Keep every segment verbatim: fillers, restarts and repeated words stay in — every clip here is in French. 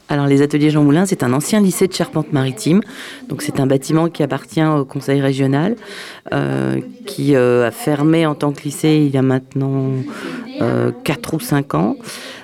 Alors, les ateliers Jean Moulin, c'est un ancien lycée de Charpente-Maritime. Donc, c'est un bâtiment qui appartient au conseil régional, euh, qui euh, a fermé en tant que lycée il y a maintenant euh, quatre ou cinq ans.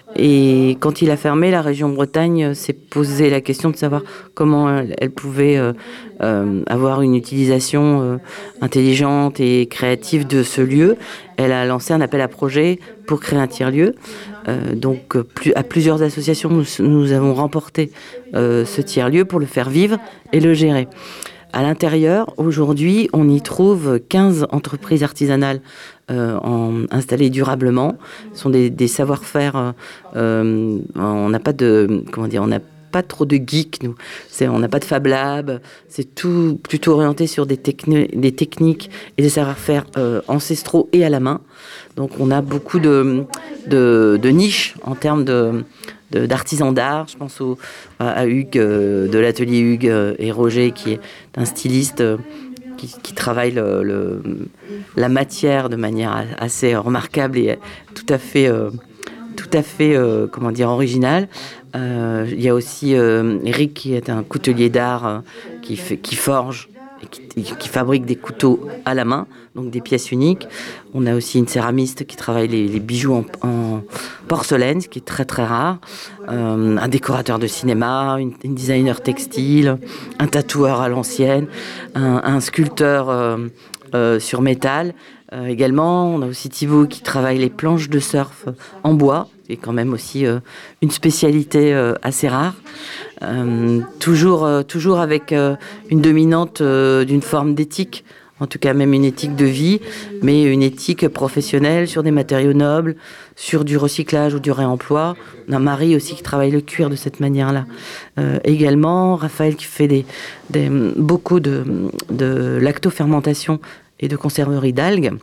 Et quand il a fermé, la région Bretagne s'est posé la question de savoir comment elle, elle pouvait euh, euh, avoir une utilisation euh, intelligente et créative de ce lieu. Elle a lancé un appel à projet pour créer un tiers-lieu. Euh, donc, plus, à plusieurs associations, nous, nous avons remporté euh, ce tiers-lieu pour le faire vivre et le gérer. À l'intérieur, aujourd'hui, on y trouve quinze entreprises artisanales euh, en, installées durablement. Ce sont des, des savoir-faire. Euh, on n'a pas de, comment dire, on n'a pas trop de geeks, nous. C'est, on n'a pas de Fab Lab. C'est tout plutôt orienté sur des, techni- des techniques et des savoir-faire euh, ancestraux et à la main. Donc, on a beaucoup de, de, de niches en termes de De, d'artisans d'art. Je pense au, à, à Hugues, euh, de l'atelier Hugues euh, et Roger, qui est un styliste euh, qui, qui travaille le, le, la matière de manière assez remarquable et tout à fait, euh, tout à fait euh, comment dire, originale. Euh, il y a aussi euh, Eric, qui est un coutelier d'art euh, qui, fait, qui forge et qui, qui fabrique des couteaux à la main, donc des pièces uniques. On a aussi une céramiste qui travaille les, les bijoux en, en porcelaine, ce qui est très très rare. Euh, un décorateur de cinéma, une, une designer textile, un tatoueur à l'ancienne, un, un sculpteur euh, euh, sur métal. Euh, également, on a aussi Thibaut qui travaille les planches de surf en bois, qui est quand même aussi euh, une spécialité euh, assez rare. Euh, toujours, euh, toujours avec euh, une dominante euh, d'une forme d'éthique, en tout cas même une éthique de vie, mais une éthique professionnelle sur des matériaux nobles, sur du recyclage ou du réemploi. On a Marie aussi qui travaille le cuir de cette manière-là. Euh, également, Raphaël qui fait des, des, beaucoup de, de lactofermentation et de conserverie d'algues.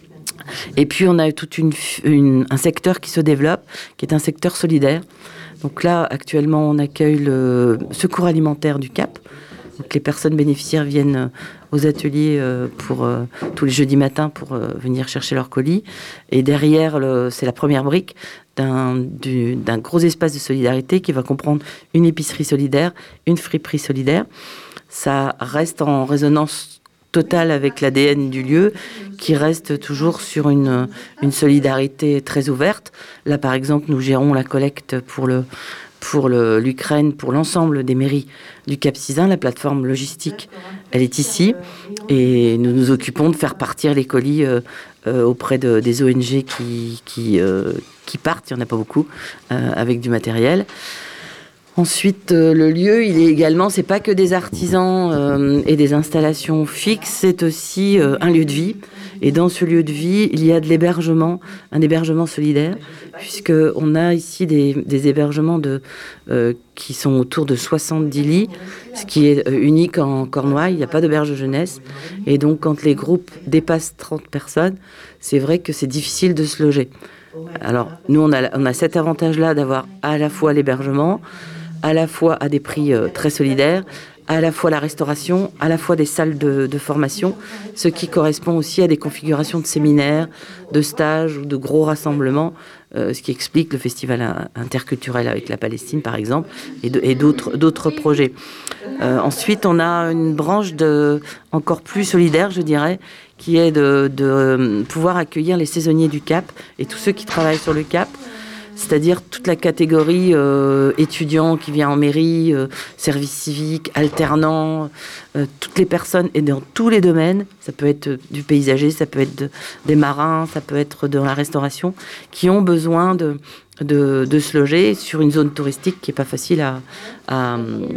Et puis on a toute une, une, un secteur qui se développe, qui est un secteur solidaire. Donc là, actuellement, on accueille le secours alimentaire du Cap. Donc les personnes bénéficiaires viennent aux ateliers pour, euh, tous les jeudis matins pour euh, venir chercher leur colis. Et derrière, le, c'est la première brique d'un, du, d'un gros espace de solidarité qui va comprendre une épicerie solidaire, une friperie solidaire. Ça reste en résonance totale avec l'A D N du lieu, qui reste toujours sur une, une solidarité très ouverte. Là, par exemple, nous gérons la collecte pour le pour le, l'Ukraine, pour l'ensemble des mairies du Cap-Sizun. La plateforme logistique, elle est ici. Et nous nous occupons de faire partir les colis euh, euh, auprès de, des O N G qui, qui, euh, qui partent, il n'y en a pas beaucoup, euh, avec du matériel. Ensuite, euh, le lieu, il est également, c'est pas que des artisans euh, et des installations fixes, c'est aussi euh, un lieu de vie. Et dans ce lieu de vie, il y a de l'hébergement, un hébergement solidaire, puisqu'on a ici des, des hébergements de, euh, qui sont autour de soixante-dix lits, ce qui est euh, unique en Cornouailles. Il n'y a pas d'auberge jeunesse. Et donc, quand les groupes dépassent trente personnes, c'est vrai que c'est difficile de se loger. Alors, nous, on a, on a cet avantage-là d'avoir à la fois l'hébergement, à la fois à des prix euh, très solidaires, à la fois la restauration, à la fois des salles de, de formation, ce qui correspond aussi à des configurations de séminaires, de stages ou de gros rassemblements, euh, ce qui explique le festival interculturel avec la Palestine, par exemple, et, de, et d'autres, d'autres projets. Euh, ensuite, on a une branche de, encore plus solidaire, je dirais, qui est de, de pouvoir accueillir les saisonniers du Cap et tous ceux qui travaillent sur le Cap, c'est-à-dire toute la catégorie euh, étudiants qui vient en mairie, euh, service civique, alternants, euh, toutes les personnes, et dans tous les domaines, ça peut être du paysager, ça peut être de, des marins, ça peut être de la restauration, qui ont besoin de, de, de se loger sur une zone touristique qui n'est pas facile à... à,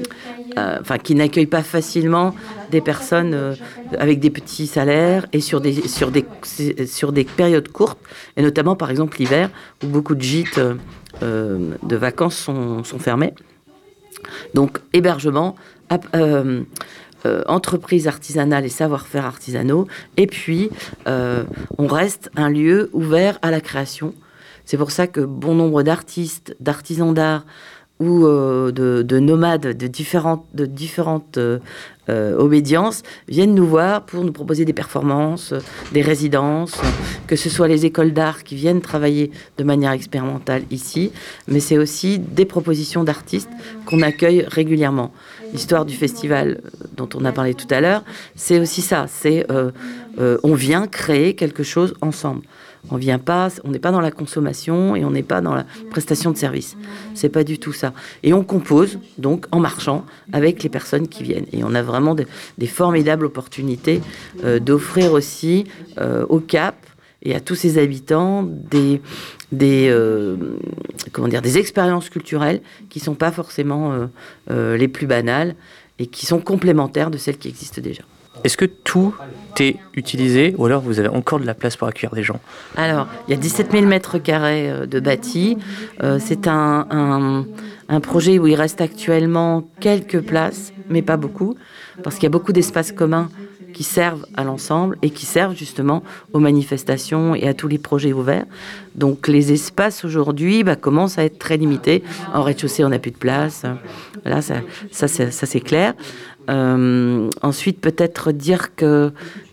à enfin, qui n'accueille pas facilement des personnes euh, avec des petits salaires et sur des, sur, des, sur des périodes courtes, et notamment par exemple l'hiver, où beaucoup de gîtes euh, de vacances sont, sont fermés. Donc hébergement, euh, euh, entreprises artisanales et savoir-faire artisanaux, et puis euh, on reste un lieu ouvert à la création. C'est pour ça que bon nombre d'artistes, d'artisans d'art, ou euh, de, de nomades de différentes, de différentes euh, euh, obédiences viennent nous voir pour nous proposer des performances, euh, des résidences, euh, que ce soit les écoles d'art qui viennent travailler de manière expérimentale ici, mais c'est aussi des propositions d'artistes qu'on accueille régulièrement. L'histoire du festival dont on a parlé tout à l'heure, c'est aussi ça, c'est euh, euh, on vient créer quelque chose ensemble. On vient pas, on n'est pas dans la consommation et on n'est pas dans la prestation de service. C'est pas du tout ça. Et on compose donc en marchant avec les personnes qui viennent. Et on a vraiment de, des formidables opportunités euh, d'offrir aussi euh, au Cap et à tous ses habitants des des euh, comment dire des expériences culturelles qui sont pas forcément euh, euh, les plus banales et qui sont complémentaires de celles qui existent déjà. Est-ce que tout est utilisé ou alors vous avez encore de la place pour accueillir des gens? Alors, il y a dix-sept mille mètres carrés de bâti. Euh, c'est un, un, un projet où il reste actuellement quelques places, mais pas beaucoup, parce qu'il y a beaucoup d'espaces communs qui servent à l'ensemble et qui servent justement aux manifestations et à tous les projets ouverts. Donc les espaces aujourd'hui bah, commencent à être très limités. En rez-de-chaussée, on n'a plus de place. Là, ça, ça, ça, ça c'est clair. Euh, ensuite, peut-être dire que,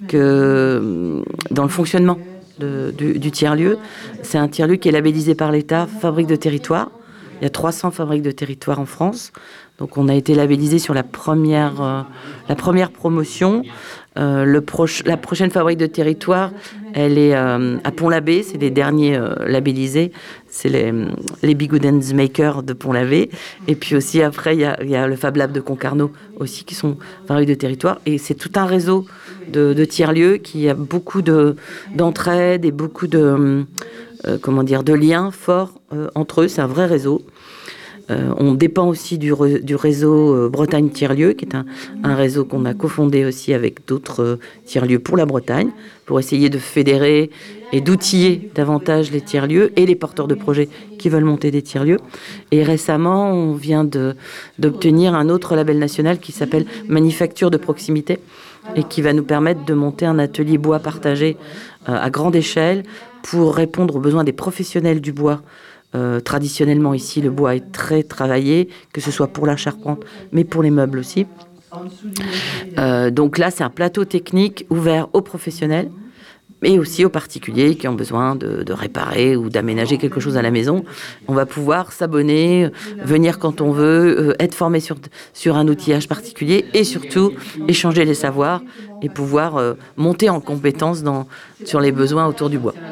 que dans le fonctionnement de, du, du tiers-lieu, c'est un tiers-lieu qui est labellisé par l'État, fabrique de territoire. Il y a trois cents fabriques de territoire en France. Donc on a été labellisé sur la première, euh, la première promotion. Euh, le proche, la prochaine fabrique de territoire, elle est euh, à Pont-l'Abbé. C'est les derniers euh, labellisés. C'est les, les Bigoudens Makers de Pont-l'Abbé. Et puis aussi après, il y a, il y a le Fab Lab de Concarneau aussi qui sont fabriques de territoire. Et c'est tout un réseau de, de tiers-lieux qui a beaucoup de, d'entraide et beaucoup de, euh, comment dire, de liens forts euh, entre eux. C'est un vrai réseau. Euh, on dépend aussi du, re, du réseau euh, Bretagne Tiers-Lieux, qui est un, un réseau qu'on a cofondé aussi avec d'autres euh, tiers-lieux pour la Bretagne, pour essayer de fédérer et d'outiller davantage les tiers-lieux et les porteurs de projets qui veulent monter des tiers-lieux. Et récemment, on vient de, d'obtenir un autre label national qui s'appelle Manufacture de proximité et qui va nous permettre de monter un atelier bois partagé euh, à grande échelle pour répondre aux besoins des professionnels du bois. Euh, traditionnellement ici, le bois est très travaillé, que ce soit pour la charpente, mais pour les meubles aussi. Euh, donc là, c'est un plateau technique ouvert aux professionnels, mais aussi aux particuliers qui ont besoin de, de réparer ou d'aménager quelque chose à la maison. On va pouvoir s'abonner, venir quand on veut, euh, être formé sur, sur un outillage particulier et surtout échanger les savoirs et pouvoir euh, monter en compétences dans, sur les besoins autour du bois.